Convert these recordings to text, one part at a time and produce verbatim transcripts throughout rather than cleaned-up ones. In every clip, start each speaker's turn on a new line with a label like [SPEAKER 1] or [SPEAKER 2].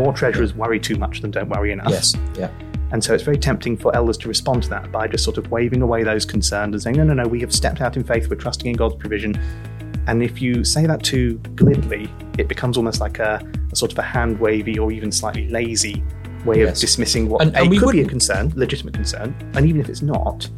[SPEAKER 1] more treasurers worry too much than don't worry enough.
[SPEAKER 2] Yes, yeah.
[SPEAKER 1] And so it's very tempting for elders to respond to that by just sort of waving away those concerns and saying, no, no, no, we have stepped out in faith, we're trusting in God's provision. And if you say that too glibly, it becomes almost like a, a sort of a hand-wavy or even slightly lazy way
[SPEAKER 2] yes.
[SPEAKER 1] of dismissing what
[SPEAKER 2] and,
[SPEAKER 1] a,
[SPEAKER 2] and
[SPEAKER 1] could
[SPEAKER 2] wouldn't...
[SPEAKER 1] be a concern, legitimate concern, and even if it's not,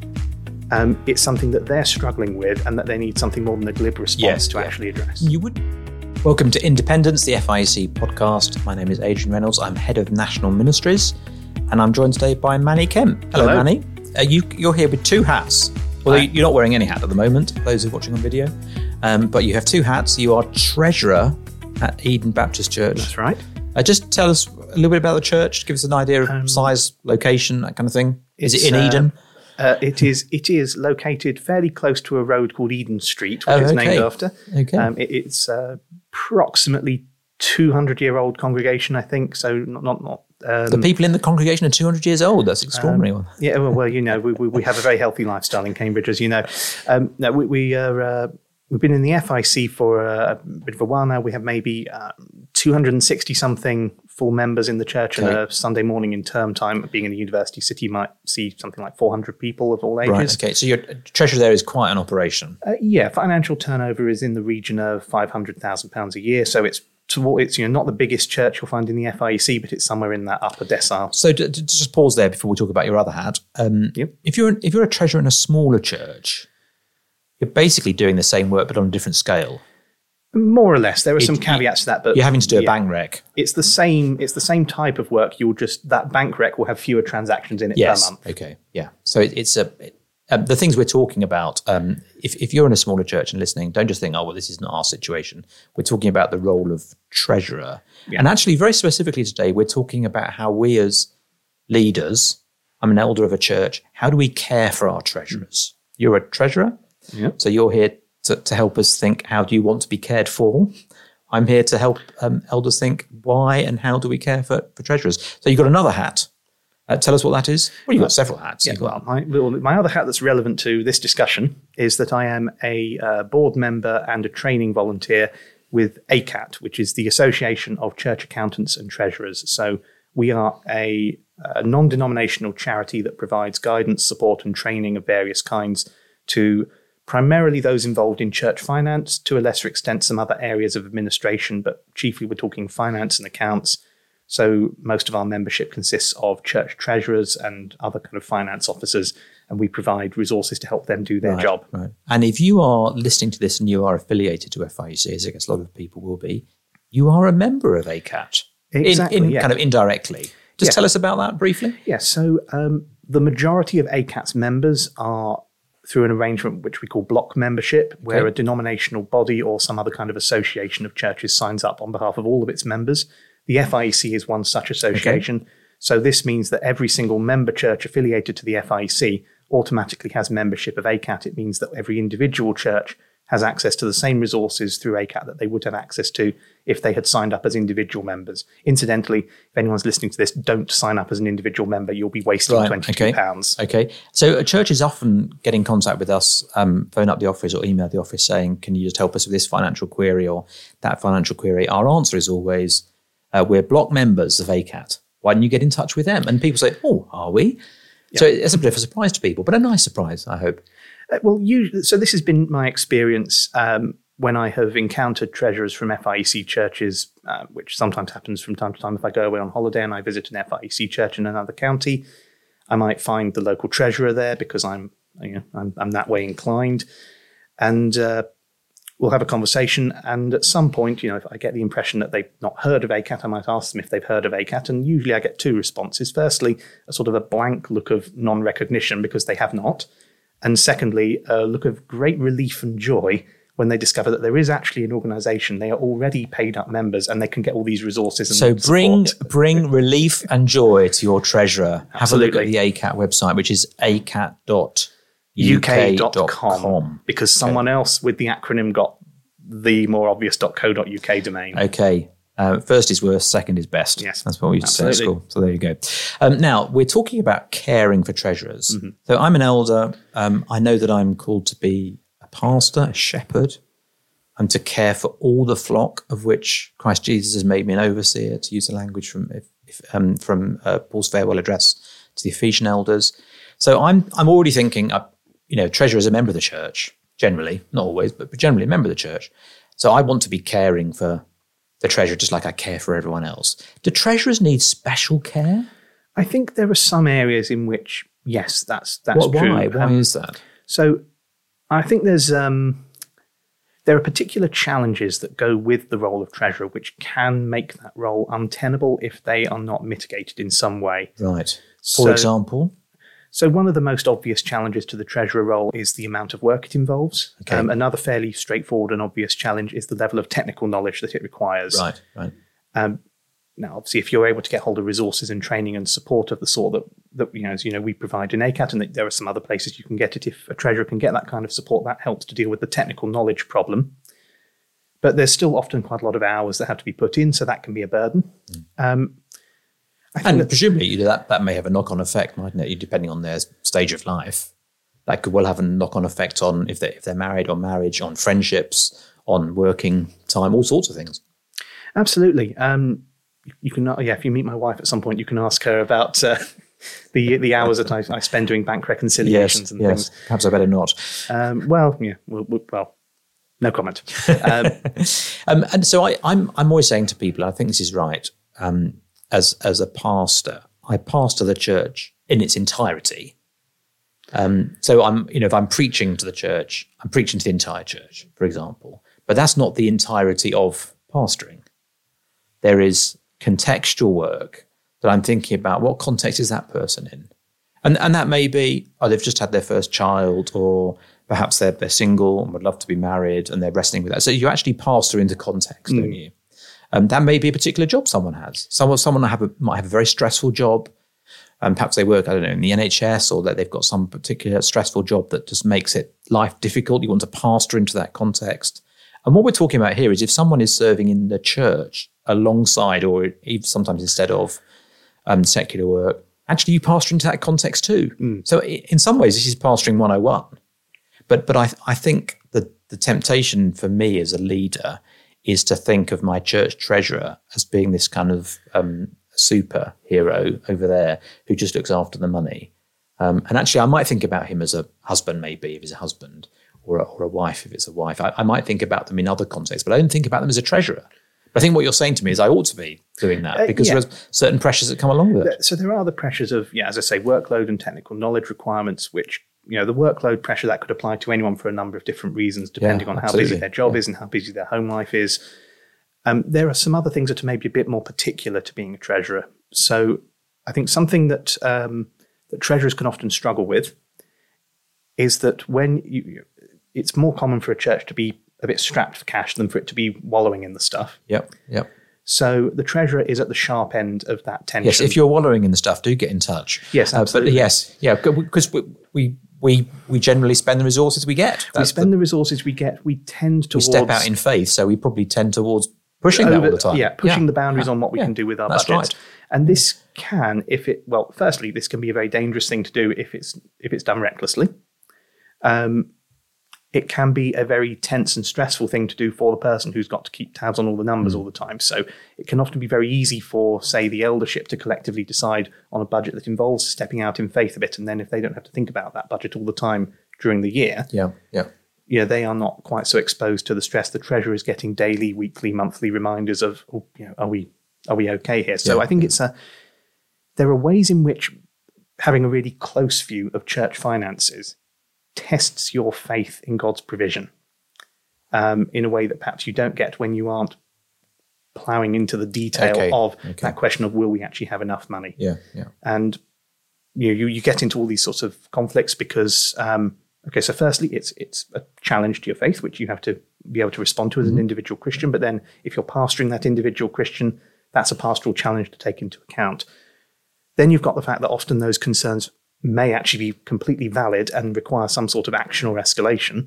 [SPEAKER 1] um, it's something that they're struggling with and that they need something more than a glib response
[SPEAKER 2] yes,
[SPEAKER 1] to
[SPEAKER 2] yeah.
[SPEAKER 1] actually address.
[SPEAKER 2] You would. Welcome to Independence, the F I E C podcast. My name is Adrian Reynolds. I'm head of National Ministries, and I'm joined today by Manny Kemp. Hello,
[SPEAKER 1] Hello.
[SPEAKER 2] Manny. Uh, you, you're here with two hats. Well, Hi. You're not wearing any hat at the moment, those who are watching on video, um, but you have two hats. You are treasurer at Eden Baptist Church.
[SPEAKER 1] That's right.
[SPEAKER 2] Uh, just tell us a little bit about the church. Give us an idea of
[SPEAKER 1] Um,
[SPEAKER 2] size, location, that kind of thing. Is it in
[SPEAKER 1] uh,
[SPEAKER 2] Eden?
[SPEAKER 1] Uh, it is It is located fairly close to a road called Eden Street, which
[SPEAKER 2] Oh,
[SPEAKER 1] it's
[SPEAKER 2] okay.
[SPEAKER 1] named after.
[SPEAKER 2] Okay.
[SPEAKER 1] Um, it, it's uh, approximately two hundred year old congregation, I think. So not not not. Um,
[SPEAKER 2] The people in the congregation are two hundred years old. That's extraordinary.
[SPEAKER 1] Um, yeah, well, well, you know, we, we we have a very healthy lifestyle in Cambridge, as you know. Um, no, we we are. Uh, we've been in the F I C for a, a bit of a while now. We have maybe uh, two hundred sixty something full members in the church,
[SPEAKER 2] Okay.
[SPEAKER 1] and a Sunday morning in term time. Being in a university city, you might see something like four hundred people of all ages.
[SPEAKER 2] Right. Okay. So your treasurer there is quite an operation.
[SPEAKER 1] Uh, yeah, financial turnover is in the region of five hundred thousand pounds a year. So it's toward, it's you know not the biggest church you'll find in the F I E C, but it's somewhere in that upper decile.
[SPEAKER 2] So to, to just pause there before we talk about your other hat. Um,
[SPEAKER 1] Yep.
[SPEAKER 2] If you're if you're a treasurer in a smaller church, you're basically doing the same work but on a different scale.
[SPEAKER 1] More or less, there are
[SPEAKER 2] It-
[SPEAKER 1] some caveats to that, but
[SPEAKER 2] You're having to do a
[SPEAKER 1] yeah.
[SPEAKER 2] bank rec.
[SPEAKER 1] It's the same. It's the same type of work. You'll just that bank rec will have fewer transactions in it
[SPEAKER 2] Yes.
[SPEAKER 1] per month.
[SPEAKER 2] Okay. Yeah. So it, it's a it, um, the things we're talking about. Um, if if you're in a smaller church and listening, don't just think, oh well, this isn't our situation. We're talking about the role of treasurer,
[SPEAKER 1] Yeah.
[SPEAKER 2] and actually, very specifically today, we're talking about how we as leaders. I'm an elder of a church. How do we care for our treasurers? You're a treasurer,
[SPEAKER 1] Yep.
[SPEAKER 2] so you're here to, to help us think. How do you want to be cared for? I'm here to help um, elders think why and how do we care for, for treasurers. So you've got another hat. Uh, tell us what that is. Well, you've got several hats.
[SPEAKER 1] Yeah,
[SPEAKER 2] You've got-
[SPEAKER 1] well, my, well, my other hat that's relevant to this discussion is that I am a uh, board member and a training volunteer with A C A T, which is the Association of Church Accountants and Treasurers. So we are a, a non-denominational charity that provides guidance, support, and training of various kinds to primarily those involved in church finance, to a lesser extent some other areas of administration, but chiefly we're talking finance and accounts. So most of our membership consists of church treasurers and other kind of finance officers, and we provide resources to help them do their
[SPEAKER 2] Right,
[SPEAKER 1] job.
[SPEAKER 2] Right. And if you are listening to this and you are affiliated to F I E C, as I guess a lot of people will be, you are a member of A C A T.
[SPEAKER 1] Exactly,
[SPEAKER 2] in, in
[SPEAKER 1] yeah.
[SPEAKER 2] kind of indirectly. Just
[SPEAKER 1] Yeah.
[SPEAKER 2] tell us about that briefly.
[SPEAKER 1] Yes, so um, the majority of A C A T's members are through an arrangement which we call block membership, where
[SPEAKER 2] Okay.
[SPEAKER 1] a denominational body or some other kind of association of churches signs up on behalf of all of its members. The F I E C is one such association. So this means that every single member church affiliated to the F I E C automatically has membership of A C A T. It means that every individual church has access to the same resources through A C A T that they would have access to if they had signed up as individual members. Incidentally, if anyone's listening to this, don't sign up as an individual member. You'll be wasting
[SPEAKER 2] Right,
[SPEAKER 1] twenty-two pounds.
[SPEAKER 2] Okay. Okay. So a church is often get in contact with us, um, phone up the office or email the office saying, can you just help us with this financial query or that financial query? Our answer is always, uh, we're block members of A C A T. Why don't you get in touch with them? And people say, oh, are we? So it's a bit of a surprise to people, but a nice surprise, I hope.
[SPEAKER 1] Uh, well, you, so this has been my experience um, when I have encountered treasurers from F I E C churches, uh, which sometimes happens from time to time if I go away on holiday and I visit an F I E C church in another county. I might find the local treasurer there because I'm, you know, I'm, I'm that way inclined, and uh, we'll have a conversation. And at some point, you know, if I get the impression that they've not heard of A C A T, I might ask them if they've heard of A C A T. And usually I get two responses. Firstly, a sort of a blank look of non-recognition because they have not. And secondly, a look of great relief and joy when they discover that there is actually an organisation. They are already paid up members and they can get all these resources. And
[SPEAKER 2] So bring
[SPEAKER 1] support.
[SPEAKER 2] bring relief and joy to your treasurer. Have
[SPEAKER 1] Absolutely.
[SPEAKER 2] a look at the A C A T website, which is a c a t dot
[SPEAKER 1] U K
[SPEAKER 2] u k
[SPEAKER 1] dot
[SPEAKER 2] dot
[SPEAKER 1] com,
[SPEAKER 2] com.
[SPEAKER 1] because someone else with the acronym got the more obvious .co.uk domain.
[SPEAKER 2] Okay. Uh, first is worst, second is best.
[SPEAKER 1] Yes,
[SPEAKER 2] That's what we used to say at
[SPEAKER 1] absolutely.
[SPEAKER 2] school. So there you go. Um, now, we're talking about caring for treasurers.
[SPEAKER 1] Mm-hmm.
[SPEAKER 2] So I'm an elder. Um, I know that I'm called to be a pastor, a shepherd. I'm to care for all the flock of which Christ Jesus has made me an overseer, to use the language from if, if, um, from uh, Paul's farewell address to the Ephesian elders. So I'm I'm already thinking, uh, you know, treasurer is a member of the church, generally, not always, but generally a member of the church. So I want to be caring for the treasurer just like I care for everyone else. Do treasurers need special care?
[SPEAKER 1] I think there are some areas in which, yes, that's that's
[SPEAKER 2] what,
[SPEAKER 1] true.
[SPEAKER 2] Why? Why
[SPEAKER 1] um,
[SPEAKER 2] is that?
[SPEAKER 1] So I think there's um, there are particular challenges that go with the role of treasurer, which can make that role untenable if they are not mitigated in some way.
[SPEAKER 2] Right. For
[SPEAKER 1] So-
[SPEAKER 2] example?
[SPEAKER 1] So one of the most obvious challenges to the treasurer role is the amount of work it involves.
[SPEAKER 2] Okay.
[SPEAKER 1] Um, another fairly straightforward and obvious challenge is the level of technical knowledge that it requires.
[SPEAKER 2] Right, right.
[SPEAKER 1] Um, now, obviously, if you're able to get hold of resources and training and support of the sort that, that you know, as you know, we provide in A C A T, and there are some other places you can get it. If a treasurer can get that kind of support, that helps to deal with the technical knowledge problem. But there's still often quite a lot of hours that have to be put in, so that can be a burden. Mm. Um, I think
[SPEAKER 2] And
[SPEAKER 1] that,
[SPEAKER 2] presumably you know, that, that may have a knock-on effect, mightn't it? Depending on their stage of life. That could well have a knock-on effect on if they're, if they're married, on marriage, on friendships, on working time, all sorts of things.
[SPEAKER 1] absolutely. Um, you can, yeah. If you meet my wife at some point, you can ask her about uh, the the hours that I, I spend doing bank reconciliations
[SPEAKER 2] Yes,
[SPEAKER 1] and
[SPEAKER 2] yes.
[SPEAKER 1] things.
[SPEAKER 2] Perhaps I better not.
[SPEAKER 1] Um, well, yeah. Well, well, well no comment. Um,
[SPEAKER 2] um, and so I, I'm I'm always saying to people, I think this is right. Um, as as a pastor, I pastor the church in its entirety. Um, so I'm, you know, if I'm preaching to the church, I'm preaching to the entire church, for example. But that's not the entirety of pastoring. There is contextual work that I'm thinking about. What context is that person in? And and that may be, oh, they've just had their first child, or perhaps they're they're single and would love to be married, and they're wrestling with that. So you actually pastor into context, mm. don't you? Um, that may be a particular job someone has. Someone someone have a, might have a very stressful job. Um, perhaps they work, I don't know, in the N H S, or that they've got some particular stressful job that just makes it life difficult. You want to pastor into that context. And what we're talking about here is if someone is serving in the church alongside, or even sometimes instead of um, secular work, actually you pastor into that context too. Mm. So in some ways, this is pastoring one oh one. But but I I think the the temptation for me as a leader is to think of my church treasurer as being this kind of um, superhero over there who just looks after the money. Um, and actually, I might think about him as a husband, maybe, if he's a husband, or a, or a wife, if it's a wife. I, I might think about them in other contexts, but I don't think about them as a treasurer. But I think what you're saying to me is I ought to be doing that because uh, yeah. there's certain pressures that come along with it.
[SPEAKER 1] So there are the pressures of, yeah, as I say, workload and technical knowledge requirements, which, you know, the workload pressure that could apply to anyone for a number of different reasons, depending
[SPEAKER 2] yeah,
[SPEAKER 1] on
[SPEAKER 2] absolutely.
[SPEAKER 1] how busy their job
[SPEAKER 2] yeah.
[SPEAKER 1] is and how busy their home life is. Um, there are some other things that are maybe a bit more particular to being a treasurer. So I think something that um, that treasurers can often struggle with is that when you, it's more common for a church to be a bit strapped for cash than for it to be wallowing in the stuff.
[SPEAKER 2] Yep, yep.
[SPEAKER 1] So the treasurer is at the sharp end of that tension.
[SPEAKER 2] Yes, if you're wallowing in the stuff, do get in touch.
[SPEAKER 1] Yes, absolutely.
[SPEAKER 2] Uh, but yes, yeah, because we, we we we generally spend the resources we get.
[SPEAKER 1] That's we spend the, the resources we get. We tend towards...
[SPEAKER 2] We step out in faith, so we probably tend towards pushing
[SPEAKER 1] over,
[SPEAKER 2] that all the time.
[SPEAKER 1] Yeah, pushing
[SPEAKER 2] yeah.
[SPEAKER 1] the boundaries
[SPEAKER 2] yeah.
[SPEAKER 1] on what we
[SPEAKER 2] yeah.
[SPEAKER 1] can do with our
[SPEAKER 2] That's
[SPEAKER 1] budgets.
[SPEAKER 2] Right.
[SPEAKER 1] And this can, if it, well, firstly, this can be a very dangerous thing to do if it's if it's done recklessly. Um, it can be a very tense and stressful thing to do for the person who's got to keep tabs on all the numbers mm. all the time. So it can often be very easy for, say, the eldership to collectively decide on a budget that involves stepping out in faith a bit. And then if they don't have to think about that budget all the time during the year,
[SPEAKER 2] yeah, yeah.
[SPEAKER 1] yeah, they are not quite so exposed to the stress. The treasurer is getting daily, weekly, monthly reminders of, oh, you know, are we are we okay here? So
[SPEAKER 2] yeah.
[SPEAKER 1] I think it's a. There are ways in which having a really close view of church finances tests your faith in God's provision um, in a way that perhaps you don't get when you aren't ploughing into the detail
[SPEAKER 2] okay.
[SPEAKER 1] of
[SPEAKER 2] okay.
[SPEAKER 1] that question of will we actually have enough money?
[SPEAKER 2] Yeah, yeah.
[SPEAKER 1] And you know, you you get into all these sorts of conflicts because. Um, Okay, so firstly, it's it's a challenge to your faith, which you have to be able to respond to as mm-hmm. an individual Christian. But then if you're pastoring that individual Christian, that's a pastoral challenge to take into account. Then you've got the fact that often those concerns may actually be completely valid and require some sort of action or escalation,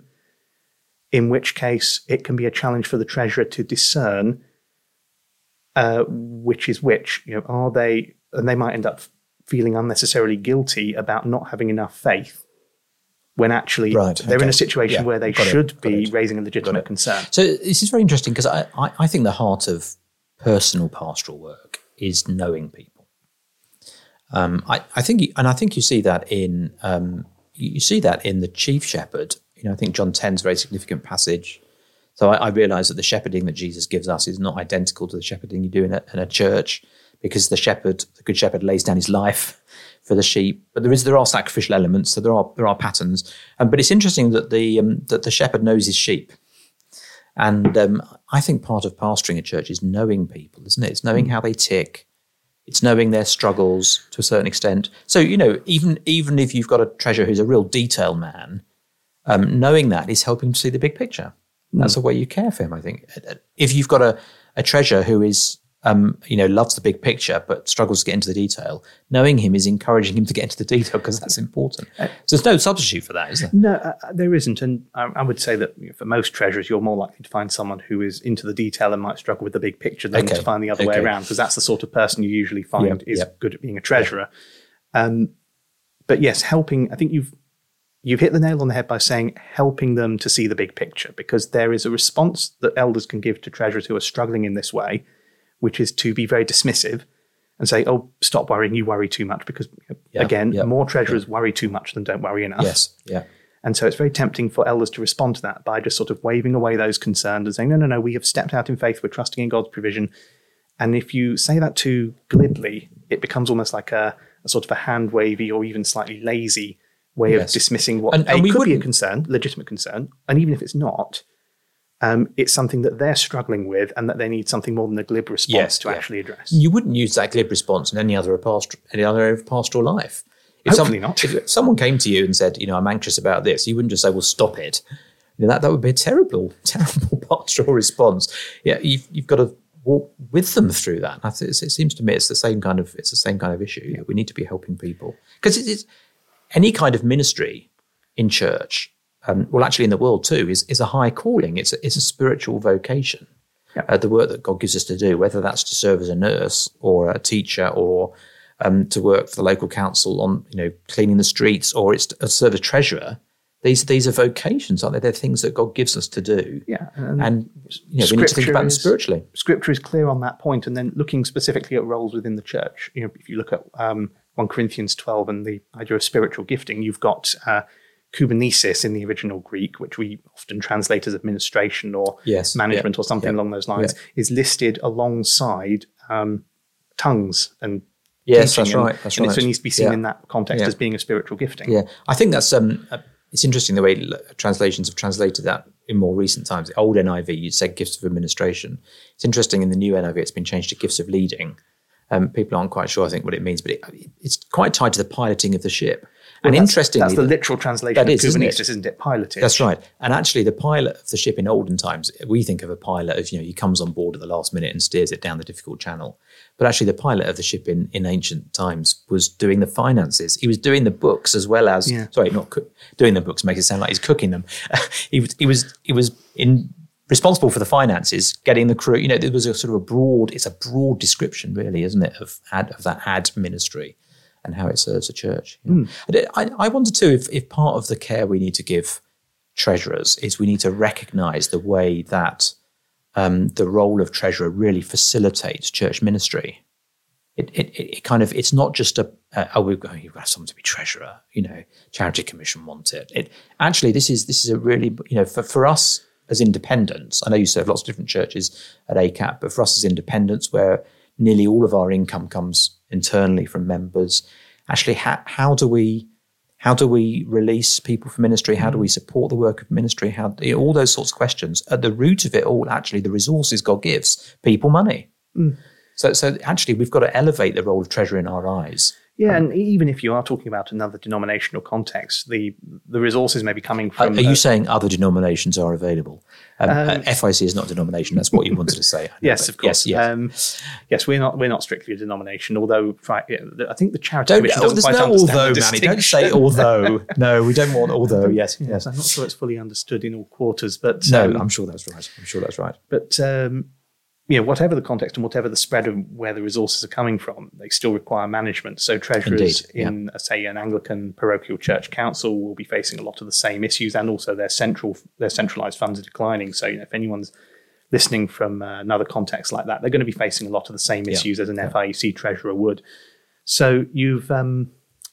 [SPEAKER 1] in which case it can be a challenge for the treasurer to discern uh, which is which. You know, are they, and they might end up feeling unnecessarily guilty about not having enough faith when actually
[SPEAKER 2] Right,
[SPEAKER 1] they're
[SPEAKER 2] okay.
[SPEAKER 1] in a situation
[SPEAKER 2] Yeah,
[SPEAKER 1] where they
[SPEAKER 2] got it,
[SPEAKER 1] should
[SPEAKER 2] got
[SPEAKER 1] be
[SPEAKER 2] it.
[SPEAKER 1] raising a legitimate concern.
[SPEAKER 2] So this is very interesting because I, I, I think the heart of personal pastoral work is knowing people. Um, I, I think, and I think you see that in um, you see that in the chief shepherd. You know, I think John ten's a very significant passage. So I, I realise that the shepherding that Jesus gives us is not identical to the shepherding you do in a, in a church, because the shepherd, the good shepherd, lays down his life for the sheep. But there is there are sacrificial elements, so there are there are patterns. Um, but it's interesting that the um, that the shepherd knows his sheep. And um, I think part of pastoring a church is knowing people, isn't it? It's knowing how they tick. It's knowing their struggles to a certain extent. So, you know, even even if you've got a treasurer who's a real detail man, um, knowing that is helping to see the big picture. That's mm. the way you care for him, I think. If you've got a, a treasurer who is, um, you know, loves the big picture but struggles to get into the detail, knowing him is encouraging him to get into the detail because that's important. So there's no substitute for that, is there?
[SPEAKER 1] No, uh, there isn't. And I, I would say that, you know, for most treasurers, you're more likely to find someone who is into the detail and might struggle with the big picture than
[SPEAKER 2] okay.
[SPEAKER 1] to find the other
[SPEAKER 2] okay.
[SPEAKER 1] way around, because that's the sort of person you usually find
[SPEAKER 2] yep.
[SPEAKER 1] is
[SPEAKER 2] yep.
[SPEAKER 1] good at being a treasurer. Yep. Um, but yes, helping, I think you've You've hit the nail on the head by saying helping them to see the big picture, because there is a response that elders can give to treasurers who are struggling in this way, which is to be very dismissive and say, oh, stop worrying, you worry too much, because,
[SPEAKER 2] yeah,
[SPEAKER 1] again,
[SPEAKER 2] yeah,
[SPEAKER 1] more treasurers
[SPEAKER 2] yeah.
[SPEAKER 1] worry too much than don't worry enough.
[SPEAKER 2] Yes, yeah.
[SPEAKER 1] And so it's very tempting for elders to respond to that by just sort of waving away those concerns and saying, no, no, no, we have stepped out in faith, we're trusting in God's provision. And if you say that too glibly, it becomes almost like a, a sort of a hand-wavy or even slightly lazy way
[SPEAKER 2] yes.
[SPEAKER 1] of dismissing what
[SPEAKER 2] and,
[SPEAKER 1] a,
[SPEAKER 2] and we
[SPEAKER 1] could be a concern, legitimate concern, and even if it's not, um, it's something that they're struggling with and that they need something more than a glib response
[SPEAKER 2] yes,
[SPEAKER 1] to
[SPEAKER 2] yeah.
[SPEAKER 1] actually address.
[SPEAKER 2] You wouldn't use that glib response in any other pastoral, any other area of pastoral life. If
[SPEAKER 1] Hopefully
[SPEAKER 2] some,
[SPEAKER 1] not.
[SPEAKER 2] If someone came to you and said, you know, I'm anxious about this, you wouldn't just say, well, stop it. You know, that, that would be a terrible, terrible pastoral response. Yeah, you've, you've got to walk with them through that. I th- it seems to me it's the same kind of it's the same kind of issue. Yeah. We need to be helping people, because it is any kind of ministry in church, um, well, actually in the world too, is is a high calling. It's a, it's a spiritual vocation. Yeah. Uh, the work that God gives us to do, whether that's to serve as a nurse or a teacher or um, to work for the local council on, you know, cleaning the streets, or it's to serve as treasurer. These these are vocations, aren't they? They're things that God gives us to do.
[SPEAKER 1] Yeah,
[SPEAKER 2] and, and you know, we need to think about them spiritually.
[SPEAKER 1] Scripture is clear on that point, and then looking specifically at roles within the church. You know, if you look at um, First Corinthians twelve and the idea of spiritual gifting, you've got uh, kubernesis in the original Greek, which we often translate as administration or
[SPEAKER 2] yes,
[SPEAKER 1] management
[SPEAKER 2] yeah,
[SPEAKER 1] or something
[SPEAKER 2] yeah,
[SPEAKER 1] along those lines,
[SPEAKER 2] yeah.
[SPEAKER 1] is listed alongside um, tongues and
[SPEAKER 2] yes,
[SPEAKER 1] teaching.
[SPEAKER 2] that's
[SPEAKER 1] and,
[SPEAKER 2] right. That's
[SPEAKER 1] and
[SPEAKER 2] right.
[SPEAKER 1] it needs to be seen
[SPEAKER 2] yeah.
[SPEAKER 1] in that context
[SPEAKER 2] yeah.
[SPEAKER 1] as being a spiritual gifting.
[SPEAKER 2] Yeah, I think that's um, it's interesting the way translations have translated that in more recent times. The old N I V, you'd say gifts of administration. It's interesting in the new N I V, it's been changed to gifts of leading. Um, people aren't quite sure, I think, what it means, but it, it's quite tied to the piloting of the ship.
[SPEAKER 1] Well,
[SPEAKER 2] and
[SPEAKER 1] that's,
[SPEAKER 2] interestingly,
[SPEAKER 1] that's the literal translation
[SPEAKER 2] that
[SPEAKER 1] of
[SPEAKER 2] is,
[SPEAKER 1] kubernesis,
[SPEAKER 2] isn't it?
[SPEAKER 1] isn't it? Pilotage.
[SPEAKER 2] That's right. And actually, the pilot of the ship in olden times, we think of a pilot as, you know, he comes on board at the last minute and steers it down the difficult channel. But actually, the pilot of the ship in, in ancient times was doing the finances. He was doing the books as well as,
[SPEAKER 1] yeah.
[SPEAKER 2] sorry, not cook, doing the books makes it sound like he's cooking them. he was, he was, he was in. responsible for the finances, getting the crew. You know, there was a sort of a broad. It's a broad description, really, isn't it, of ad, of that ad ministry and how it serves the church. You know? mm. I, I wonder too if, if part of the care we need to give treasurers is we need to recognise the way that um, the role of treasurer really facilitates church ministry. It, it, it kind of, it's not just a, uh, oh, we've got, you've got someone to be treasurer, you know, Charity Commission want it. It actually, this is this is a really, you know, for, for us as independents, I know you serve lots of different churches at A C A P, but for us as independents, where nearly all of our income comes internally from members, actually, how, how do we how do we release people for ministry? How do we support the work of ministry? How you know, all those sorts of questions. At the root of it all, actually, the resources God gives people money. Mm. So, so actually, we've got to elevate the role of treasurer in our eyes.
[SPEAKER 1] Yeah, and even if you are talking about another denominational context, the the resources may be coming from...
[SPEAKER 2] Are, are you uh, saying other denominations are available? Um, um, uh, F I C is not a denomination. That's what you wanted to say.
[SPEAKER 1] Yes, of course.
[SPEAKER 2] Yes, yes.
[SPEAKER 1] Um, yes, we're not we're not strictly a denomination, although I think the Charity
[SPEAKER 2] don't,
[SPEAKER 1] Commission
[SPEAKER 2] oh,
[SPEAKER 1] doesn't quite
[SPEAKER 2] no
[SPEAKER 1] understand
[SPEAKER 2] although,
[SPEAKER 1] the
[SPEAKER 2] Manny,
[SPEAKER 1] distinction.
[SPEAKER 2] don't say although. No, we don't want although. Yes,
[SPEAKER 1] yes.
[SPEAKER 2] yes.
[SPEAKER 1] I'm not sure it's fully understood in all quarters, but...
[SPEAKER 2] No,
[SPEAKER 1] um,
[SPEAKER 2] I'm sure that's right. I'm sure that's right.
[SPEAKER 1] But... Um, you know, whatever the context and whatever the spread of where the resources are coming from, they still require management. So treasurers
[SPEAKER 2] Indeed, yeah.
[SPEAKER 1] in, uh, say, an Anglican parochial church council will be facing a lot of the same issues, and also their central their centralised funds are declining. So, you know, if anyone's listening from uh, another context like that, they're going to be facing a lot of the same issues yeah. as an yeah. F I E C treasurer would. So you've, um,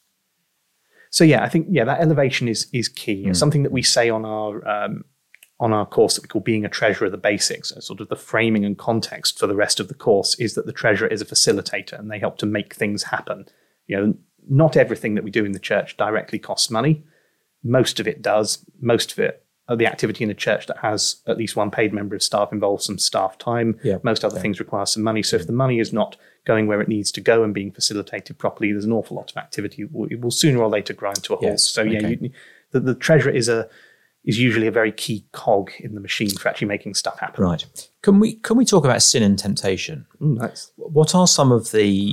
[SPEAKER 1] so yeah, I think yeah, that elevation is is key. Mm. Something that we say on our um, on our course that we call Being a Treasurer: The Basics, so sort of the framing and context for the rest of the course is that the treasurer is a facilitator and they help to make things happen. You know, not everything that we do in the church directly costs money. Most of it does. Most of it, uh, the activity in a church that has at least one paid member of staff involves some staff time.
[SPEAKER 2] Yeah.
[SPEAKER 1] Most other
[SPEAKER 2] yeah.
[SPEAKER 1] things require some money. So if the money is not going where it needs to go and being facilitated properly, there's an awful lot of activity. It will, it will sooner or later grind to a halt.
[SPEAKER 2] Yes.
[SPEAKER 1] So yeah,
[SPEAKER 2] okay.
[SPEAKER 1] you, the, the treasurer is a is usually a very key cog in the machine for actually making stuff happen.
[SPEAKER 2] Right. Can we can we talk about sin and temptation?
[SPEAKER 1] Mm, nice.
[SPEAKER 2] What are some of the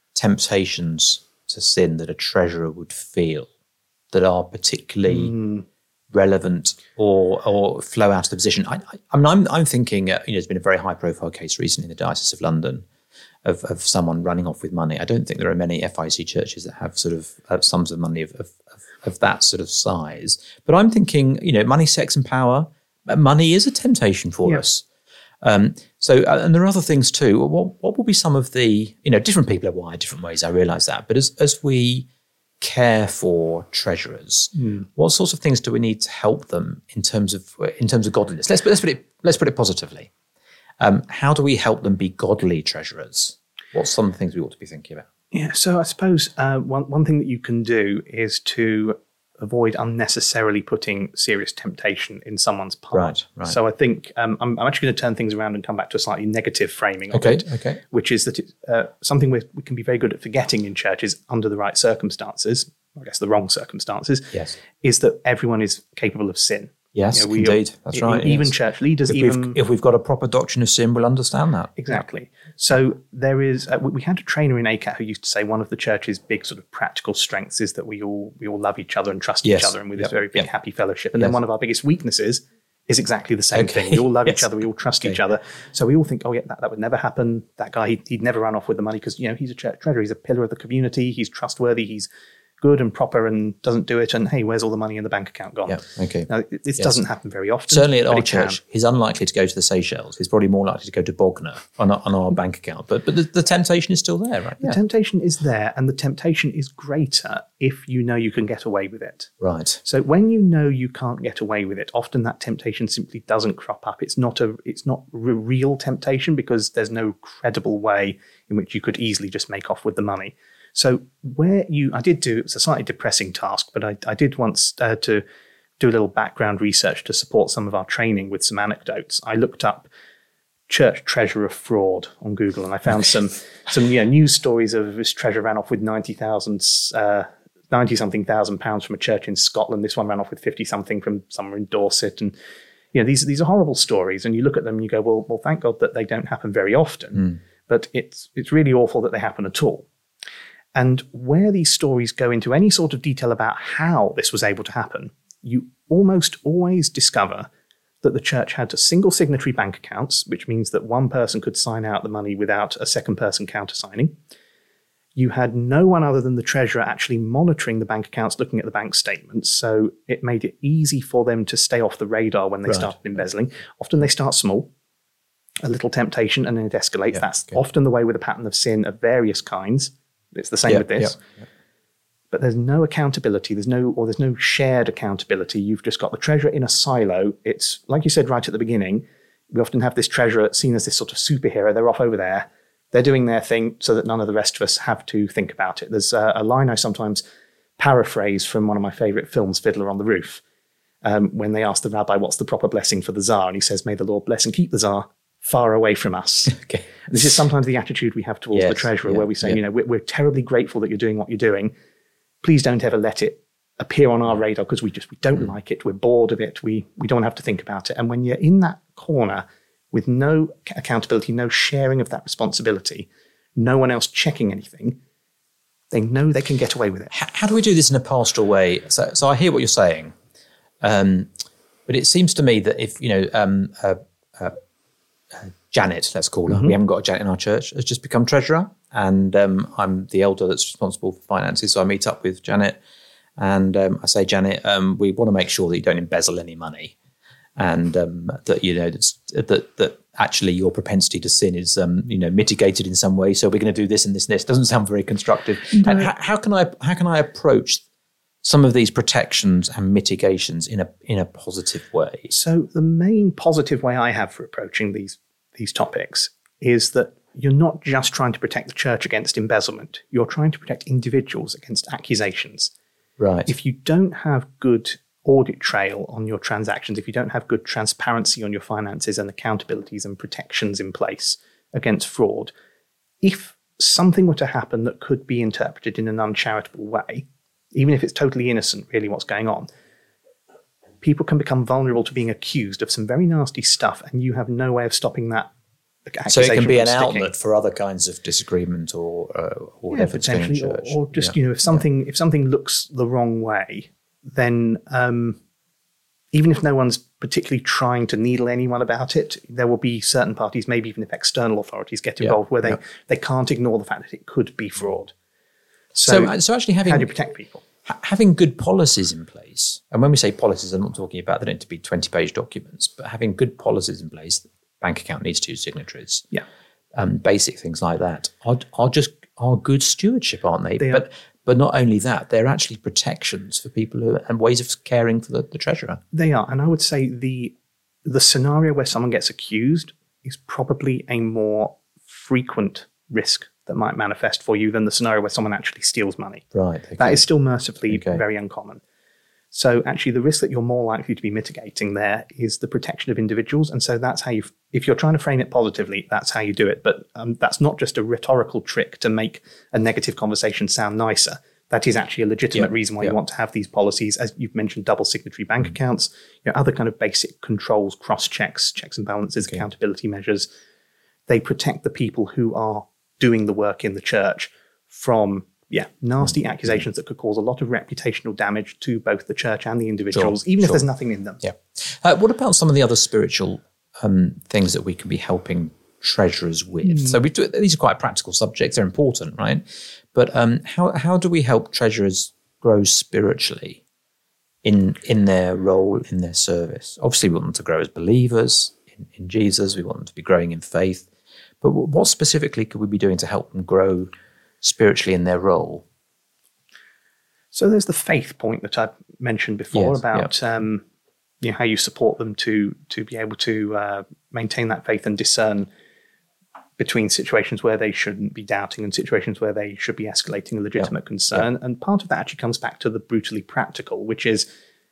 [SPEAKER 2] temptations to sin that a treasurer would feel that are particularly mm. relevant or or flow out of the position? I, I, I mean, I'm I'm thinking uh, you know, there's been a very high profile case recently in the Diocese of London of of someone running off with money. I don't think there are many F I C churches that have sort of uh, sums of money of, of of that sort of size. But I'm thinking, you know, money, sex and power, money is a temptation for yeah. us. Um, so, uh, and there are other things too. What, what will be some of the, you know, different people are wired different ways, I realise that. But as, as we care for treasurers, mm. what sorts of things do we need to help them in terms of, in terms of godliness? Let's, let's, put, it, let's put it positively. Um, how do we help them be godly treasurers? What's some of the things we ought to be thinking about?
[SPEAKER 1] Yeah, so I suppose uh, one one thing that you can do is to avoid unnecessarily putting serious temptation in someone's path.
[SPEAKER 2] Right, right.
[SPEAKER 1] So I think um, I'm, I'm actually going to turn things around and come back to a slightly negative framing of
[SPEAKER 2] okay,
[SPEAKER 1] it,
[SPEAKER 2] okay.
[SPEAKER 1] which is that it's uh, something we we can be very good at forgetting in churches under the right circumstances, I guess the wrong circumstances,
[SPEAKER 2] yes.
[SPEAKER 1] is that everyone is capable of sin.
[SPEAKER 2] Yes, you know, we, indeed. That's
[SPEAKER 1] even,
[SPEAKER 2] right.
[SPEAKER 1] Even
[SPEAKER 2] yes.
[SPEAKER 1] church leaders,
[SPEAKER 2] if
[SPEAKER 1] even
[SPEAKER 2] we've, if we've got a proper doctrine of sin, we'll understand that.
[SPEAKER 1] Exactly. So there is. Uh, we had a trainer in A C A who used to say one of the church's big sort of practical strengths is that we all we all love each other and trust
[SPEAKER 2] yes.
[SPEAKER 1] each other, and with
[SPEAKER 2] yep.
[SPEAKER 1] this very big
[SPEAKER 2] yep.
[SPEAKER 1] happy fellowship. And
[SPEAKER 2] yes.
[SPEAKER 1] then one of our biggest weaknesses is exactly the same
[SPEAKER 2] okay.
[SPEAKER 1] thing. We all love
[SPEAKER 2] yes.
[SPEAKER 1] each other. We all trust
[SPEAKER 2] okay.
[SPEAKER 1] each other. So we all think, oh yeah, that, that would never happen. That guy, he'd, he'd never run off with the money because you know he's a church treasurer. He's a pillar of the community. He's trustworthy. He's good and proper and doesn't do it, and hey, where's all the money in the bank account gone?
[SPEAKER 2] Yeah, okay.
[SPEAKER 1] Now, this
[SPEAKER 2] yes.
[SPEAKER 1] doesn't happen very often.
[SPEAKER 2] Certainly at our
[SPEAKER 1] can.
[SPEAKER 2] church, he's unlikely to go to the Seychelles. He's probably more likely to go to Bognor on our, on our bank account. But but the, the temptation is still there, right?
[SPEAKER 1] The yeah. temptation is there, and the temptation is greater if you know you can get away with it.
[SPEAKER 2] Right.
[SPEAKER 1] So when you know you can't get away with it, often that temptation simply doesn't crop up. It's not a it's not a real temptation because there's no credible way in which you could easily just make off with the money. So where you, I did do, it's a slightly depressing task, but I, I did once uh, to do a little background research to support some of our training with some anecdotes. I looked up church treasurer fraud on Google, and I found some some you know, news stories of this treasurer ran off with ninety thousand, uh, ninety something thousand pounds from a church in Scotland. This one ran off with fifty something from somewhere in Dorset, and you know these these are horrible stories. And you look at them and you go, well, well, thank God that they don't happen very often, mm. but it's it's really awful that they happen at all. And where these stories go into any sort of detail about how this was able to happen, you almost always discover that the church had single signatory bank accounts, which means that one person could sign out the money without a second person countersigning. You had no one other than the treasurer actually monitoring the bank accounts, looking at the bank statements. So it made it easy for them to stay off the radar when they right. started embezzling. Often they start small, a little temptation, and then it escalates. Yeah, That's okay. often the way with a pattern of sin of various kinds. It's the same
[SPEAKER 2] yep,
[SPEAKER 1] with this.
[SPEAKER 2] Yep, yep.
[SPEAKER 1] But there's no accountability. There's no, or there's no shared accountability. You've just got the treasurer in a silo. It's like you said right at the beginning, we often have this treasurer seen as this sort of superhero. They're off over there. They're doing their thing so that none of the rest of us have to think about it. There's a, a line I sometimes paraphrase from one of my favorite films, Fiddler on the Roof, um, when they ask the rabbi, what's the proper blessing for the Tsar? And he says, may the Lord bless and keep the Tsar far away from us.
[SPEAKER 2] Okay.
[SPEAKER 1] This is sometimes the attitude we have towards
[SPEAKER 2] yes,
[SPEAKER 1] the treasurer,
[SPEAKER 2] yeah,
[SPEAKER 1] where we say,
[SPEAKER 2] yeah.
[SPEAKER 1] you know, we're, we're terribly grateful that you're doing what you're doing. Please don't ever let it appear on our radar because we just we don't mm. like it. We're bored of it. We we don't have to think about it. And when you're in that corner with no accountability, no sharing of that responsibility, no one else checking anything, they know they can get away with it.
[SPEAKER 2] How, how do we do this in a pastoral way? So, so I hear what you're saying, um, but it seems to me that if you know. Um, uh, uh, uh, Janet, let's call her.
[SPEAKER 1] Mm-hmm.
[SPEAKER 2] We haven't got a Janet in our church, has just become treasurer. And um, I'm the elder that's responsible for finances. So I meet up with Janet and um, I say, Janet, um, we want to make sure that you don't embezzle any money. And um, that, you know, that's, that that actually your propensity to sin is, um, you know, mitigated in some way. So we're going to do this and this and this. Doesn't sound very constructive. No. And how, how can I how can I approach some of these protections and mitigations in a in a positive way?
[SPEAKER 1] So the main positive way I have for approaching these these topics is that you're not just trying to protect the church against embezzlement. You're trying to protect individuals against accusations.
[SPEAKER 2] Right.
[SPEAKER 1] If you don't have good audit trail on your transactions, if you don't have good transparency on your finances and accountabilities and protections in place against fraud, if something were to happen that could be interpreted in an uncharitable way, even if it's totally innocent, really, what's going on, people can become vulnerable to being accused of some very nasty stuff, and you have no way of stopping that accusation.
[SPEAKER 2] So it can be an
[SPEAKER 1] sticking.
[SPEAKER 2] outlet for other kinds of disagreement or uh, or
[SPEAKER 1] yeah,
[SPEAKER 2] efforts in
[SPEAKER 1] potentially,
[SPEAKER 2] church.
[SPEAKER 1] or, or just
[SPEAKER 2] yeah.
[SPEAKER 1] you know, if something yeah. if something looks the wrong way, then um, even if no one's particularly trying to needle anyone about it, there will be certain parties, maybe even if external authorities get involved,
[SPEAKER 2] yeah.
[SPEAKER 1] where they,
[SPEAKER 2] yeah.
[SPEAKER 1] they can't ignore the fact that it could be fraud. So,
[SPEAKER 2] so, so actually having...
[SPEAKER 1] How do you protect people?
[SPEAKER 2] Ha- having good policies in place, and when we say policies, I'm not talking about they don't need to be twenty-page documents, but having good policies in place, bank account needs two signatories,
[SPEAKER 1] yeah,
[SPEAKER 2] um, basic things like that are, are just are good stewardship, aren't they?
[SPEAKER 1] They
[SPEAKER 2] but
[SPEAKER 1] are.
[SPEAKER 2] But not only that, they're actually protections for people who and ways of caring for the, the treasurer.
[SPEAKER 1] They are. And I would say the the scenario where someone gets accused is probably a more frequent risk that might manifest for you than the scenario where someone actually steals money.
[SPEAKER 2] Right. Okay.
[SPEAKER 1] That is still mercifully
[SPEAKER 2] okay.
[SPEAKER 1] very uncommon. So actually the risk that you're more likely to be mitigating there is the protection of individuals. And so that's how you, if you're trying to frame it positively, that's how you do it. But um, that's not just a rhetorical trick to make a negative conversation sound nicer. That is actually a legitimate
[SPEAKER 2] yeah,
[SPEAKER 1] reason why
[SPEAKER 2] yeah.
[SPEAKER 1] you want to have these policies. As you've mentioned, double signatory bank mm-hmm. accounts, you know, other kind of basic controls, cross checks, checks and balances, okay. accountability measures. They protect the people who are doing the work in the church from Yeah, nasty accusations that could cause a lot of reputational damage to both the church and the individuals,
[SPEAKER 2] sure,
[SPEAKER 1] even
[SPEAKER 2] sure.
[SPEAKER 1] if there's nothing in them.
[SPEAKER 2] Yeah. Uh, what about some of the other spiritual um, things that we can be helping treasurers with? Mm. So we do, these are quite practical subjects; they're important, right? But um, how how do we help treasurers grow spiritually in in their role, in their service? Obviously, we want them to grow as believers in, in Jesus. We want them to be growing in faith. But what specifically could we be doing to help them grow spiritually in their role?
[SPEAKER 1] So there's the faith point that I mentioned before
[SPEAKER 2] yes,
[SPEAKER 1] about
[SPEAKER 2] yeah.
[SPEAKER 1] um, you know, how you support them to to be able to uh, maintain that faith and discern between situations where they shouldn't be doubting and situations where they should be escalating a legitimate yeah. concern. Yeah. And part of that actually comes back to the brutally practical, which is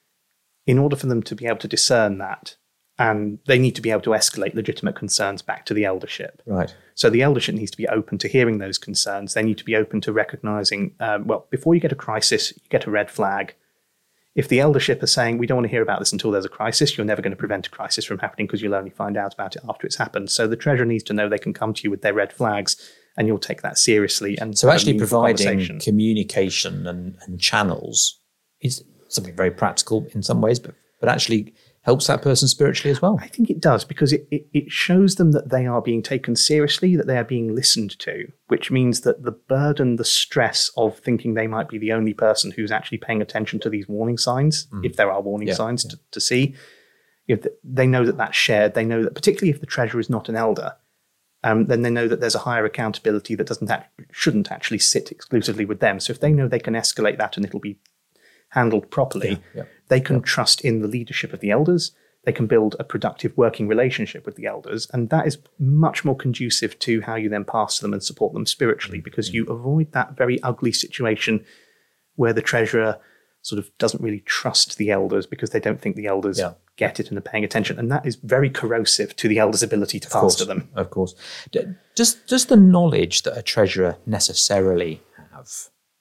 [SPEAKER 1] in order for them to be able to discern that, and they need to be able to escalate legitimate concerns back to the eldership.
[SPEAKER 2] Right.
[SPEAKER 1] So the eldership needs to be open to hearing those concerns. They need to be open to recognizing, um, well, before you get a crisis, you get a red flag. If the eldership are saying, we don't want to hear about this until there's a crisis, you're never going to prevent a crisis from happening because you'll only find out about it after it's happened. So the treasurer needs to know they can come to you with their red flags and you'll take that seriously. And
[SPEAKER 2] so actually providing communication and, and channels is something very practical in some ways, but, but actually helps that person spiritually as well.
[SPEAKER 1] I think it does, because it, it, it shows them that they are being taken seriously, that they are being listened to, which means that the burden, the stress of thinking they might be the only person who's actually paying attention to these warning signs, mm. if there are warning yeah, signs yeah. To, to see, if they know that that's shared, they know that, particularly if the treasurer is not an elder, um, then they know that there's a higher accountability that doesn't act, shouldn't actually sit exclusively with them. So if they know they can escalate that and it'll be handled properly, yeah, yeah. they can yeah. trust in the leadership of the elders. They can build a productive working relationship with the elders. And that is much more conducive to how you then pass to them and support them spiritually, because mm-hmm. you avoid that very ugly situation where the treasurer sort of doesn't really trust the elders because they don't think the elders yeah. get it and are paying attention. And that is very corrosive to the elders' ability to
[SPEAKER 2] of
[SPEAKER 1] pass
[SPEAKER 2] course,
[SPEAKER 1] to them.
[SPEAKER 2] Of course. Does, does the knowledge that a treasurer necessarily have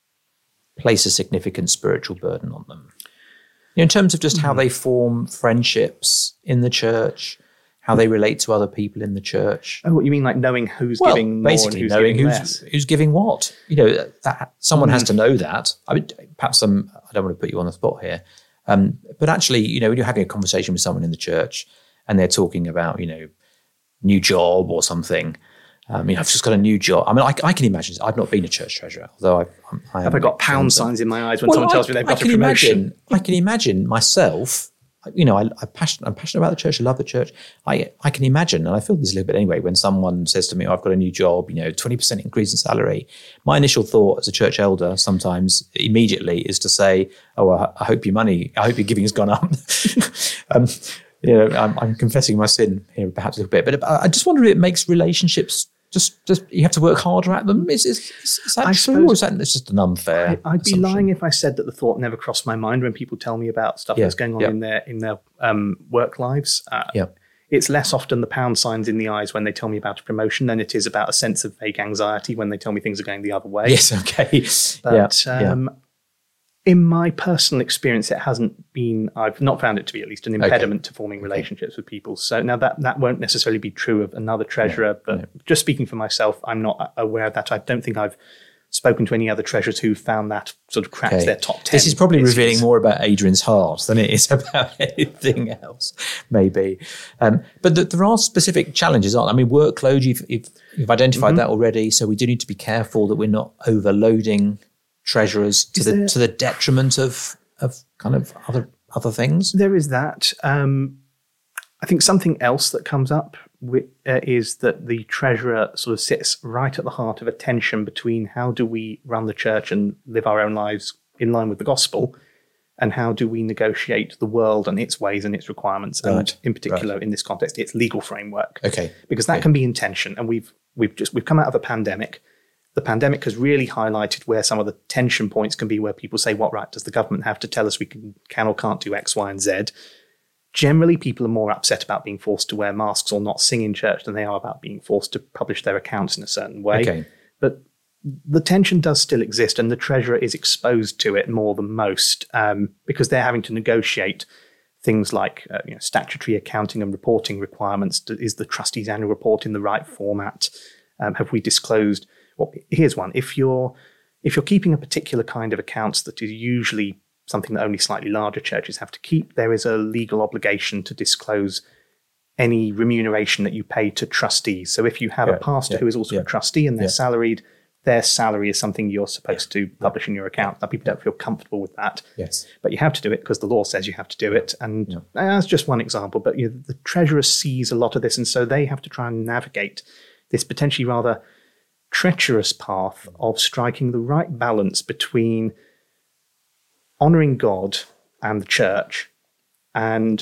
[SPEAKER 2] place a significant spiritual burden on them? You know, in terms of just mm-hmm. how they form friendships in the church, how they relate to other people in the church.
[SPEAKER 1] Oh, what you mean, like knowing who's
[SPEAKER 2] well,
[SPEAKER 1] giving more
[SPEAKER 2] basically
[SPEAKER 1] and who's
[SPEAKER 2] knowing
[SPEAKER 1] giving
[SPEAKER 2] who's,
[SPEAKER 1] less?
[SPEAKER 2] who's giving what. You know, that, someone mm. has to know that. I mean, perhaps some, I don't want to put you on the spot here, um, but actually, you know, when you're having a conversation with someone in the church and they're talking about, you know, new job or something. Um, you know, I've just got a new job. I mean, I, I can imagine. I've not been a church treasurer, although I've, I
[SPEAKER 1] have I got pound signs in my eyes when
[SPEAKER 2] well,
[SPEAKER 1] someone
[SPEAKER 2] I,
[SPEAKER 1] tells me they've
[SPEAKER 2] I
[SPEAKER 1] got a
[SPEAKER 2] can
[SPEAKER 1] promotion?
[SPEAKER 2] Imagine, I can imagine myself. You know, I, I'm passionate. I'm passionate about the church. I love the church. I I can imagine, and I feel this a little bit anyway. When someone says to me, oh, "I've got a new job," you know, twenty percent increase in salary. My initial thought as a church elder, sometimes immediately, is to say, "Oh, I, I hope your money. I hope your giving has gone up." um, you know, I'm, I'm confessing my sin here, perhaps a little bit, but I just wonder if it makes relationships. Just, just you have to work harder at them. Is, is, is that
[SPEAKER 1] I
[SPEAKER 2] true, or is that it's just an unfair?
[SPEAKER 1] I, I'd be
[SPEAKER 2] assumption?
[SPEAKER 1] lying if I said that the thought never crossed my mind when people tell me about stuff
[SPEAKER 2] Yeah,
[SPEAKER 1] that's going on
[SPEAKER 2] yeah.
[SPEAKER 1] in their in their um, work lives. Uh,
[SPEAKER 2] Yeah.
[SPEAKER 1] It's less often the pound signs in the eyes when they tell me about a promotion than it is about a sense of vague anxiety when they tell me things are going the other way.
[SPEAKER 2] Yes. Okay.
[SPEAKER 1] But
[SPEAKER 2] yeah, yeah.
[SPEAKER 1] um, in my personal experience, it hasn't been, I've not found it to be at least an impediment okay. to forming relationships okay. with people. So now that, that won't necessarily be true of another treasurer, yeah, but yeah. just speaking for myself, I'm not aware of that. I don't think I've spoken to any other treasurers who found that sort of cracks okay. their top ten.
[SPEAKER 2] This is probably
[SPEAKER 1] issues.
[SPEAKER 2] revealing more about Adrian's heart than it is about anything else, maybe. Um, but th- there are specific challenges, aren't there? I mean, workload, you've, you've, you've identified mm-hmm. that already, so we do need to be careful that we're not overloading treasurers to the there, to the detriment of of kind of other other things.
[SPEAKER 1] There is that. Um, I think something else that comes up with, uh, is that the treasurer sort of sits right at the heart of a tension between how do we run the church and live our own lives in line with the gospel, and how do we negotiate the world and its ways and its requirements, right. and in particular right. in this context, its legal framework.
[SPEAKER 2] Okay,
[SPEAKER 1] because that
[SPEAKER 2] okay.
[SPEAKER 1] can be in tension, and we've we've just we've come out of a pandemic. The pandemic has really highlighted where some of the tension points can be, where people say, what right does the government have to tell us we can, can or can't do X, Y, and Z? Generally, people are more upset about being forced to wear masks or not sing in church than they are about being forced to publish their accounts in a certain way.
[SPEAKER 2] Okay.
[SPEAKER 1] But the tension does still exist, and the treasurer is exposed to it more than most um, because they're having to negotiate things like uh, you know, statutory accounting and reporting requirements. Is the trustee's annual report in the right format? Um, have we disclosed... Well, here's one. If you're if you're keeping a particular kind of accounts that is usually something that only slightly larger churches have to keep, there is a legal obligation to disclose any remuneration that you pay to trustees. So if you have
[SPEAKER 2] yeah,
[SPEAKER 1] a pastor
[SPEAKER 2] yeah,
[SPEAKER 1] who is also
[SPEAKER 2] yeah,
[SPEAKER 1] a trustee and they're
[SPEAKER 2] yeah.
[SPEAKER 1] salaried, their salary is something you're supposed
[SPEAKER 2] yeah,
[SPEAKER 1] to publish in your account. Now, people don't feel comfortable with that.
[SPEAKER 2] Yes.
[SPEAKER 1] But you have to do it because the law says you have to do it. And yeah. that's just one example. But you know, the treasurer sees a lot of this, and so they have to try and navigate this potentially rather treacherous path of striking the right balance between honouring God and the church and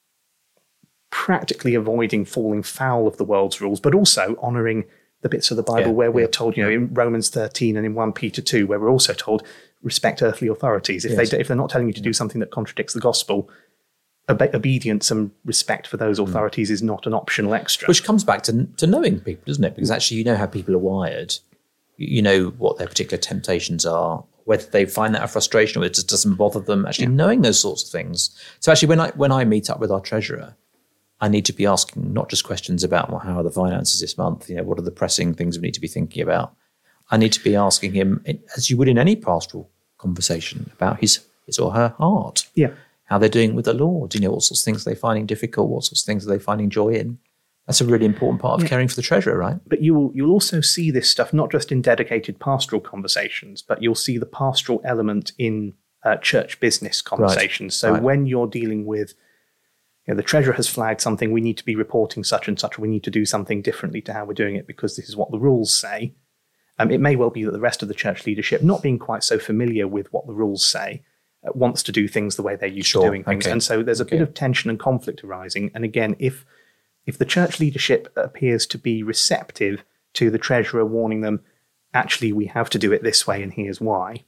[SPEAKER 1] practically avoiding falling foul of the world's rules, but also honouring the bits of the Bible yeah, where we're yeah, told, you know, in Romans thirteen and in First Peter two, where we're also told respect earthly authorities. If yes. they if they're not telling you to do something that contradicts the gospel, Obe- obedience and respect for those authorities mm. is not an optional extra.
[SPEAKER 2] Which comes back to to knowing people, doesn't it? Because actually you know how people are wired. You know what their particular temptations are, whether they find that a frustration or it just doesn't bother them. Actually yeah. knowing those sorts of things. So actually when I when I meet up with our treasurer, I need to be asking not just questions about well, how are the finances this month, you know, what are the pressing things we need to be thinking about. I need to be asking him, as you would in any pastoral conversation, about his his or her heart.
[SPEAKER 1] Yeah.
[SPEAKER 2] How they're doing with the Lord, you know, what sorts of things are they finding difficult, what sorts of things are they finding joy in. That's a really important part of yeah. caring for the treasurer, right?
[SPEAKER 1] But you'll you'll also see this stuff not just in dedicated pastoral conversations, but you'll see the pastoral element in uh, church business conversations. Right. So right. when you're dealing with, you know, the treasurer has flagged something, we need to be reporting such and such, or we need to do something differently to how we're doing it because this is what the rules say. Um, it may well be that the rest of the church leadership, not being quite so familiar with what the rules say, uh, wants to do things the way they're used
[SPEAKER 2] sure.
[SPEAKER 1] to doing things.
[SPEAKER 2] Okay.
[SPEAKER 1] And so there's a
[SPEAKER 2] okay.
[SPEAKER 1] bit of tension and conflict arising. And again, if if the church leadership appears to be receptive to the treasurer warning them, actually, we have to do it this way and here's why,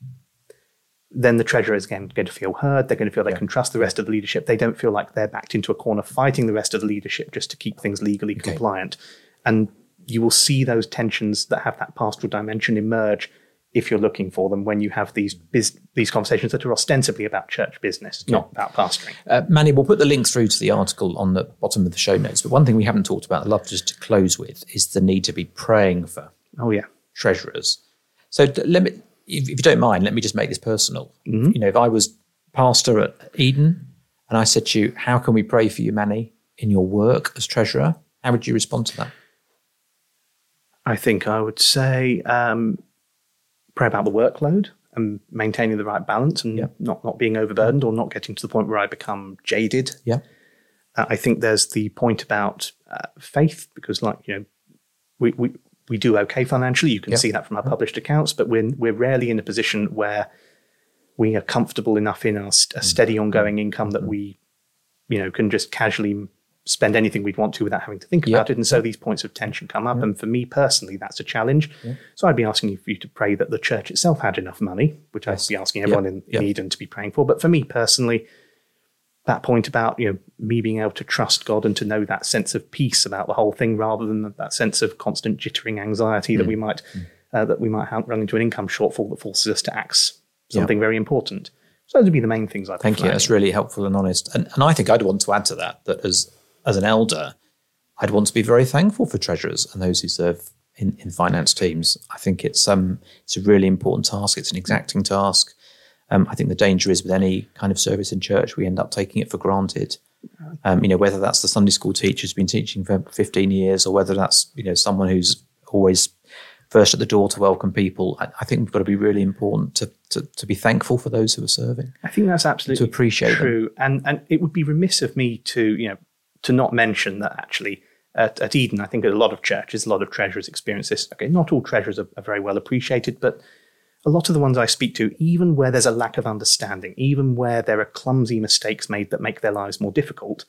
[SPEAKER 1] then the treasurer is again going to feel heard. They're going to feel they yeah. can trust the rest of the leadership. They don't feel like they're backed into a corner fighting the rest of the leadership just to keep things legally okay. compliant. And you will see those tensions that have that pastoral dimension emerge if you're looking for them when you have these biz- these conversations that are ostensibly about church business, okay. not about pastoring.
[SPEAKER 2] Uh, Manny, we'll put the link through to the article on the bottom of the show notes. But one thing we haven't talked about, I'd love just to close with, is the need to be praying for
[SPEAKER 1] oh yeah
[SPEAKER 2] treasurers. So let me, if, if you don't mind, let me just make this personal.
[SPEAKER 1] Mm-hmm.
[SPEAKER 2] You know, if I was pastor at Eden and I said to you, how can we pray for you, Manny, in your work as treasurer? How would you respond to that?
[SPEAKER 1] I think I would say um, pray about the workload and maintaining the right balance and
[SPEAKER 2] yeah.
[SPEAKER 1] not, not being overburdened or not getting to the point where I become jaded.
[SPEAKER 2] Yeah.
[SPEAKER 1] Uh, I think there's the point about uh, faith, because like, you know, we, we, we do okay financially. You can
[SPEAKER 2] yeah.
[SPEAKER 1] see that from our published accounts, but we're, we're rarely in a position where we are comfortable enough in our st- a steady ongoing income that we, you know, can just casually spend anything we'd want to without having to think
[SPEAKER 2] Yeah.
[SPEAKER 1] about it. And so these points of tension come up.
[SPEAKER 2] Yeah.
[SPEAKER 1] And for me personally, that's a challenge.
[SPEAKER 2] Yeah.
[SPEAKER 1] So I'd be asking for you to pray that the church itself had enough money, which I'd be asking everyone
[SPEAKER 2] Yeah.
[SPEAKER 1] in,
[SPEAKER 2] Yeah.
[SPEAKER 1] in Eden to be praying for. But for me personally, that point about, you know, me being able to trust God and to know that sense of peace about the whole thing, rather than that sense of constant jittering anxiety mm. that we might mm. uh, that we might have, run into an income shortfall that forces us to axe something yeah. very important. So those would be the main things I think.
[SPEAKER 2] Thank you. That's really helpful and honest. And, and I think I'd want to add to that, that as as an elder, I'd want to be very thankful for treasurers and those who serve in, in finance teams. I think it's um it's a really important task. It's an exacting task. Um, I think the danger is with any kind of service in church, we end up taking it for granted. Um, you know, whether that's the Sunday school teacher who's been teaching for fifteen years, or whether that's, you know, someone who's always first at the door to welcome people. I, I think we've got to be really important to, to to be thankful for those who are serving.
[SPEAKER 1] I think that's absolutely
[SPEAKER 2] to appreciate
[SPEAKER 1] true.
[SPEAKER 2] them.
[SPEAKER 1] And and it would be remiss of me to, you know, to not mention that actually at, at Eden, I think at a lot of churches, a lot of treasurers experience this. Okay, not all treasurers are, are very well appreciated, but a lot of the ones I speak to, even where there's a lack of understanding, even where there are clumsy mistakes made that make their lives more difficult,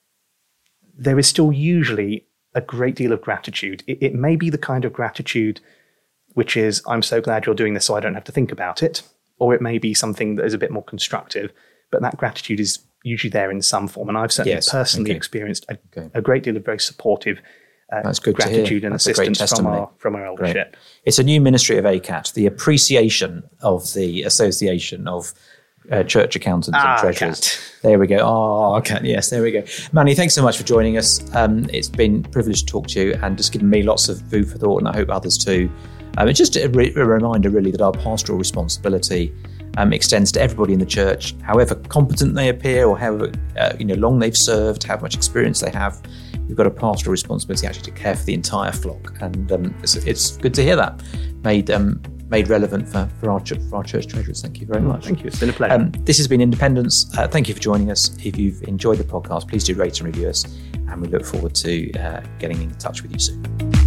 [SPEAKER 1] there is still usually a great deal of gratitude. It, it may be the kind of gratitude which is, I'm so glad you're doing this so I don't have to think about it, or it may be something that is a bit more constructive, but that gratitude is usually there in some form. And I've certainly
[SPEAKER 2] yes,
[SPEAKER 1] personally
[SPEAKER 2] okay.
[SPEAKER 1] experienced a,
[SPEAKER 2] okay.
[SPEAKER 1] a great deal of very supportive uh,
[SPEAKER 2] That's good
[SPEAKER 1] gratitude and
[SPEAKER 2] That's
[SPEAKER 1] assistance from our, from our eldership.
[SPEAKER 2] Great. It's a new ministry of A C A T, the appreciation of the Association of uh, Church Accountants
[SPEAKER 1] ah,
[SPEAKER 2] and Treasurers.
[SPEAKER 1] C A T.
[SPEAKER 2] There we go. Oh, okay. Yes, there we go. Manny, thanks so much for joining us. Um, it's been a privilege to talk to you and just given me lots of food for thought, and I hope others too. Um, it's just a, re- a reminder, really, that our pastoral responsibility um, extends to everybody in the church, however competent they appear or however uh, you know long they've served, how much experience they have. We've got a pastoral responsibility actually to care for the entire flock, and um, it's, it's good to hear that made um, made relevant for, for, our, ch- for our church treasurers. Thank you very much.
[SPEAKER 1] Thank you. It's been a pleasure.
[SPEAKER 2] Um, this has been Independence. Uh, thank you for joining us. If you've enjoyed the podcast, please do rate and review us, and we look forward to uh, getting in touch with you soon.